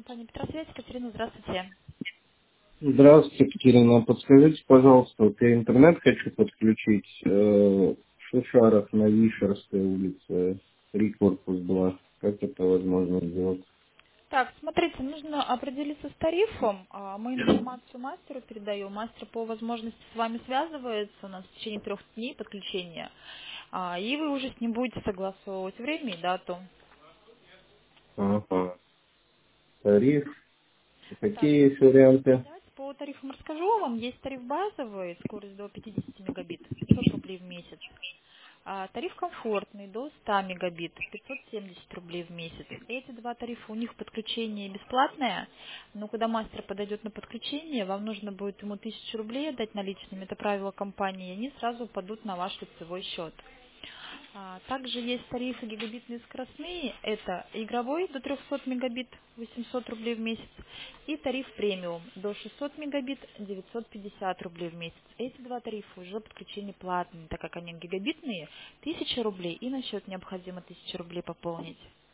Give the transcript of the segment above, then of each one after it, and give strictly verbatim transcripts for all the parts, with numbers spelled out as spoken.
компания Петросвязь. Екатерина, здравствуйте. Здравствуйте, Екатерина. Подскажите, пожалуйста, вот я интернет хочу подключить э, в Шушарах на Вишерской улице, три корпус два. Как это возможно сделать? Так, смотрите, нужно определиться с тарифом. А, Мы информацию мастеру передаем. Мастер по возможности с вами связывается у нас в течение трех дней подключения. А, И вы уже с ним будете согласовывать время и дату. Ага. Тариф. Так, Какие есть варианты? давайте по тарифам расскажу вам. Есть тариф базовый, скорость до пятьдесят мегабит, пятьсот рублей в месяц. А, Тариф комфортный до ста мегабит, пятьсот семьдесят рублей в месяц. Эти два тарифа, у них подключение бесплатное, но когда мастер подойдет на подключение, вам нужно будет ему тысячу рублей отдать наличными, это правило компании, и они сразу падут на ваш лицевой счет. А, Также есть тарифы гигабитные скоростные, это игровой до трехсот мегабит, восемьсот рублей в месяц, и тариф премиум до шестисот мегабит, девятьсот пятьдесят рублей в месяц. Эти два тарифа уже подключение платные, так как они гигабитные, тысяча рублей, и на счет необходимо тысячу рублей пополнить.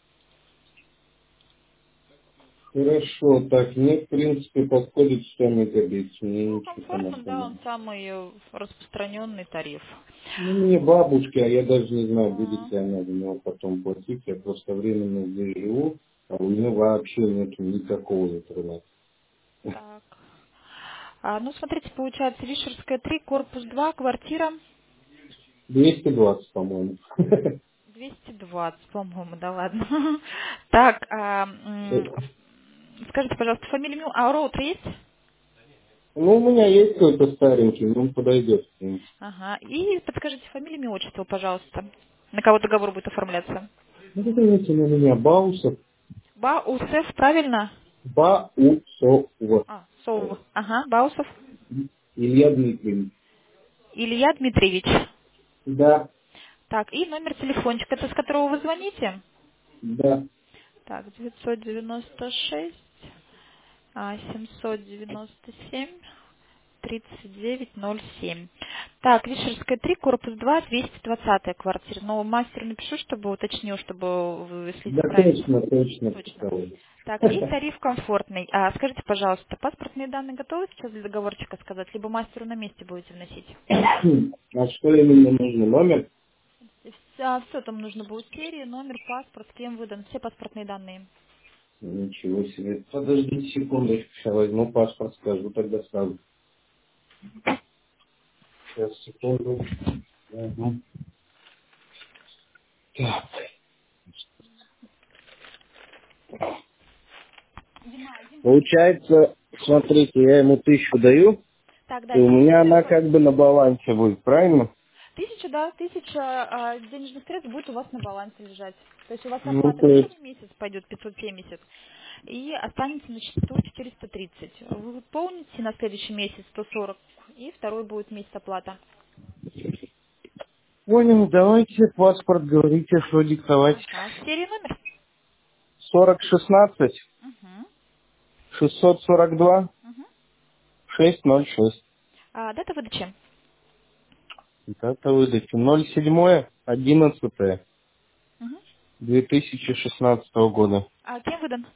Хорошо, так, мне в принципе подходит сто мегабит, мне Ну, ничего там комфортно, да, особенного. он самый э, распространенный тариф. Ну, мне бабушки, а я даже не знаю, будет А, ли она за него потом платить, я просто временно здесь живу, а у нее вообще нет никакого интернета. Так. А, ну, смотрите, получается, Вишерская три, корпус два, квартира двести двадцать, по-моему. двести двадцать, по-моему, да ладно. Так, а, м, скажите, пожалуйста, фамилию, имя, а роутер есть? Ну, у меня есть какой-то старенький, но он подойдет. Ага. И подскажите фамилию, имя, отчество, пожалуйста. На кого договор будет оформляться? Ну, это знаете, на меня Баусов. Баусов, правильно? Баусов. А, Сов. Ага, Баусов. Илья Дмитриевич. Илья Дмитриевич. Да, Так, и номер телефончика, это с которого вы звоните? да. Так, девятьсот девяносто шесть, а, семьсот девяносто семь, тридцать девять ноль семь. Так, Вишерская три, корпус два, двести двадцатая квартира. Но мастеру напишу, чтобы уточнил, чтобы вы, если Да, правильно. точно, точно. Точно. Пожалуйста. Так, и тариф комфортный. А, скажите, пожалуйста, паспортные данные готовы сейчас для договорчика сказать, либо мастеру на месте будете вносить? А что именно нужно? Номер? Все, там нужно будет серия, номер, паспорт, с кем выдан, все паспортные данные. Ничего себе. Подождите секундочку, сейчас возьму паспорт, скажу тогда сразу. Сейчас, секунду. Мгм. Так. Получается, смотрите, я ему тысячу даю, Так, и да, у меня она тысяча, как бы на балансе будет, правильно? тысяча, да, тысяча а, денежных средств будет у вас на балансе лежать. То есть у вас Ну, оплата то есть, первый месяц пойдет пятьсот семьдесят, и останется на счету четыреста тридцать. Вы выполните на следующий месяц сто сорок, и второй будет месяц оплата. понял, давайте паспорт, говорите, что диктовать. Ага, серия номер? сорок шестнадцать Угу, шестьсот сорок два угу. шестьсот шесть. А, дата выдачи? Дата выдачи ноль семь одиннадцать Угу. две тысячи шестнадцатого года. А кем выдан?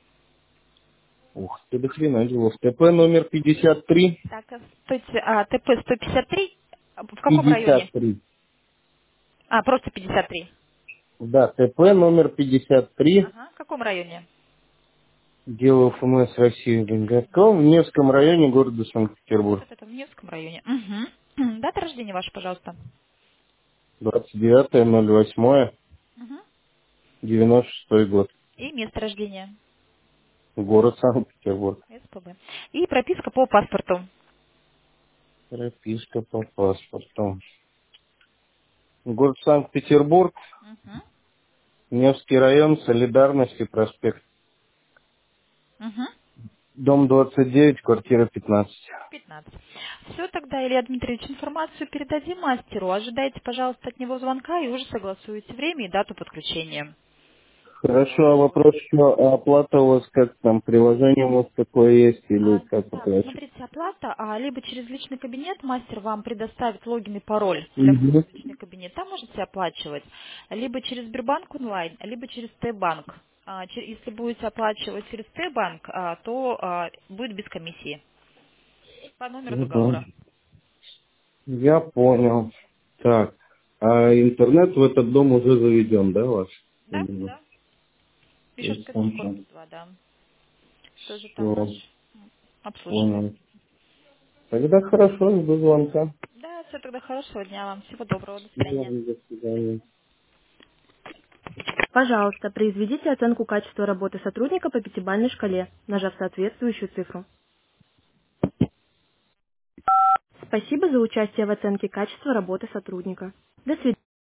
Ух ты, до хрена делов. ТП номер пятьдесят три. Так, а, стойте, а, ТП сто пятьдесят три, А, в каком пятьдесят районе? три. А, просто пятьдесят три. Да, ТП номер пятьдесят три. Ага, в каком районе? Дело ФМС России в Деньгаком, в Невском районе города Вот Санкт-Петербург. это в Невском районе. Угу. Дата рождения ваша, пожалуйста. двадцать девятое ноль восьмое Угу. девяносто шестой год. И место рождения. Город Санкт-Петербург. СПБ. И прописка по паспорту. Прописка по паспорту. Город Санкт-Петербург, Угу. Невский район, Солидарности, проспект. Угу. Дом двадцать девять, квартира пятнадцать. пятнадцать. Все, тогда, Илья Дмитриевич, информацию передадим мастеру. Ожидайте, пожалуйста, от него звонка и уже согласуете время и дату подключения. Хорошо, а вопрос еще, а оплата у вас как там, приложение у вас такое есть или А, как это так, вообще? смотрите, оплата, а, либо через личный кабинет мастер вам предоставит логин и пароль для входа Угу. в личный кабинет, там можете оплачивать, либо через Сбербанк онлайн, либо через Т-банк. А, че- Если будете оплачивать через Т-банк, а, то а, будет без комиссии по номеру Мгм. договора. Я понял. Так, а интернет в этот дом уже заведен, да, ваш? Да, Именно. да. То есть Вишерская дом, там корпус два, да. Тоже там наш все обслуживает. понял. Тогда хорошо, жду звонка. Да, все, тогда хорошего дня вам. Всего доброго, до Ну, свидания. ладно, до свидания. Пожалуйста, произведите оценку качества работы сотрудника по пятибалльной шкале, нажав соответствующую цифру. Спасибо за участие в оценке качества работы сотрудника. До свидания.